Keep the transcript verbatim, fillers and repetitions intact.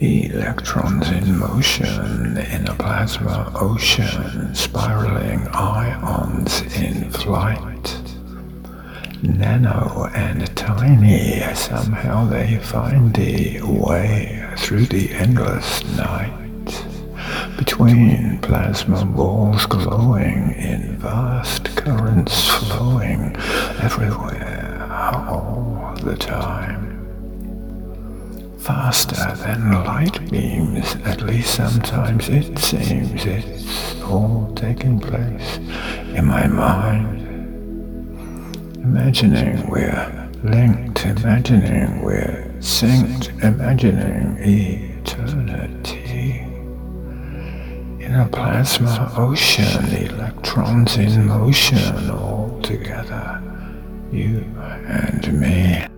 Electrons in motion in a plasma ocean, spiraling ions in flight. Nano and tiny, somehow they find the way through the endless night. Between plasma balls glowing in vast currents flowing everywhere all the time. Faster than light beams, at least sometimes it seems it's all taking place in my mind. Imagining we're linked, imagining we're synced, imagining eternity. In a plasma ocean, electrons in motion all together, you and me.